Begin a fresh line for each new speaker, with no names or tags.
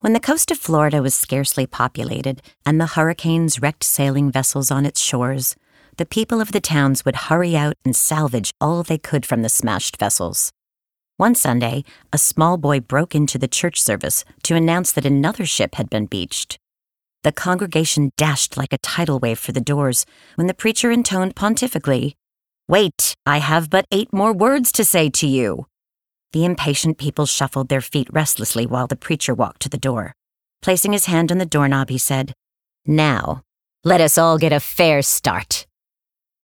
When the coast of Florida was scarcely populated and the hurricanes wrecked sailing vessels on its shores, the people of the towns would hurry out and salvage all they could from the smashed vessels. One Sunday, a small boy broke into the church service to announce that another ship had been beached. The congregation dashed like a tidal wave for the doors when the preacher intoned pontifically, "Wait, I have but 8 more words to say to you." The impatient people shuffled their feet restlessly while the preacher walked to the door. Placing his hand on the doorknob, he said, "Now, let us all get a fair start."